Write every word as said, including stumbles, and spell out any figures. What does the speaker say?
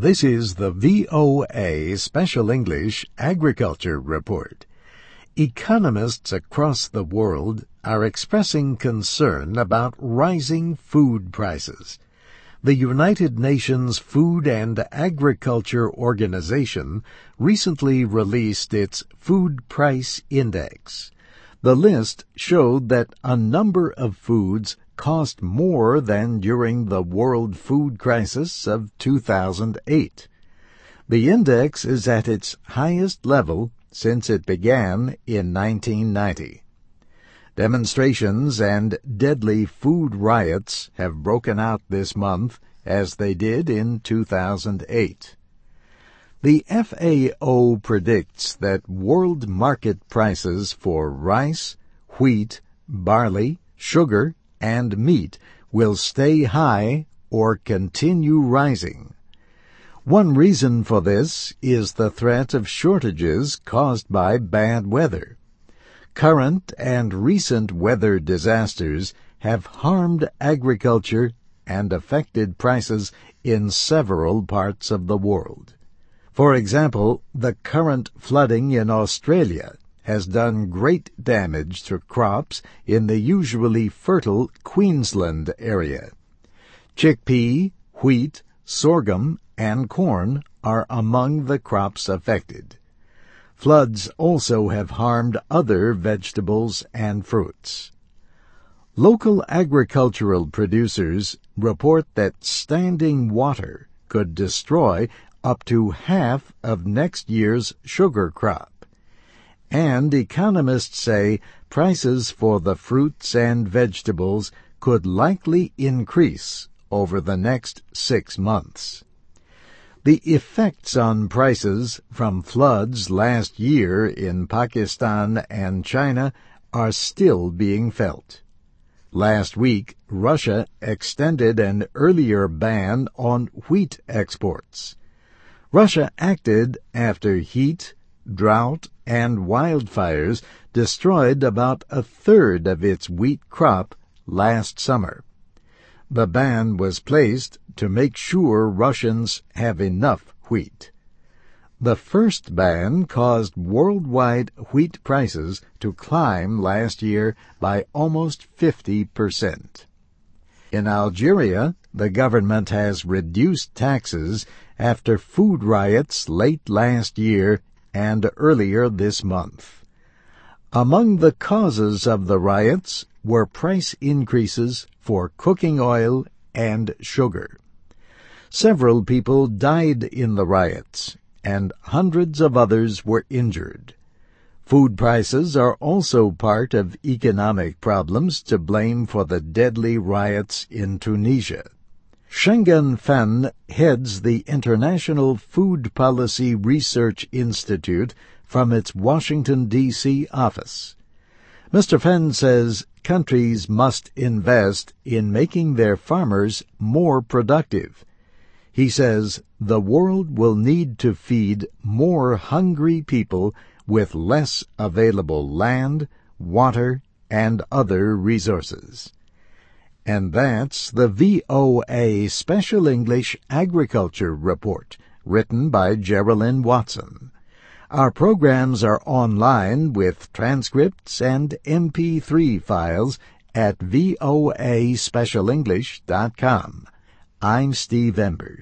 This is the V O A Special English Agriculture Report. Economists across the world are expressing concern about rising food prices. The United Nations Food and Agriculture Organization recently released its Food Price Index. The list showed that a number of foods cost more than during the world food crisis of two thousand eight. The index is at its highest level since it began in nineteen ninety. Demonstrations and deadly food riots have broken out this month as they did in two thousand eight. The F A O predicts that world market prices for rice, wheat, barley, sugar, and meat will stay high or continue rising. One reason for this is the threat of shortages caused by bad weather. Current and recent weather disasters have harmed agriculture and affected prices in several parts of the world. For example, the current flooding in Australia has done great damage to crops in the usually fertile Queensland area. Chickpea, wheat, sorghum, and corn are among the crops affected. Floods also have harmed other vegetables and fruits. Local agricultural producers report that standing water could destroy up to half of next year's sugar crop. And economists say prices for the fruits and vegetables could likely increase over the next six months. The effects on prices from floods last year in Pakistan and China are still being felt. Last week, Russia extended an earlier ban on wheat exports. Russia acted after heat, drought, and wildfires destroyed about a third of its wheat crop last summer. The ban was placed to make sure Russians have enough wheat. The first ban caused worldwide wheat prices to climb last year by almost fifty percent. In Algeria, the government has reduced taxes after food riots late last year and earlier this month. Among the causes of the riots were price increases for cooking oil and sugar. Several people died in the riots, and hundreds of others were injured. Food prices are also part of economic problems to blame for the deadly riots in Tunisia. Shenggen Fen heads the International Food Policy Research Institute from its Washington, D C office. Mister Fen says countries must invest in making their farmers more productive. He says the world will need to feed more hungry people with less available land, water, and other resources. And that's the V O A Special English Agriculture Report, written by Geraldine Watson. Our programs are online with transcripts and M P three files at voa special english dot com. I'm Steve Ember.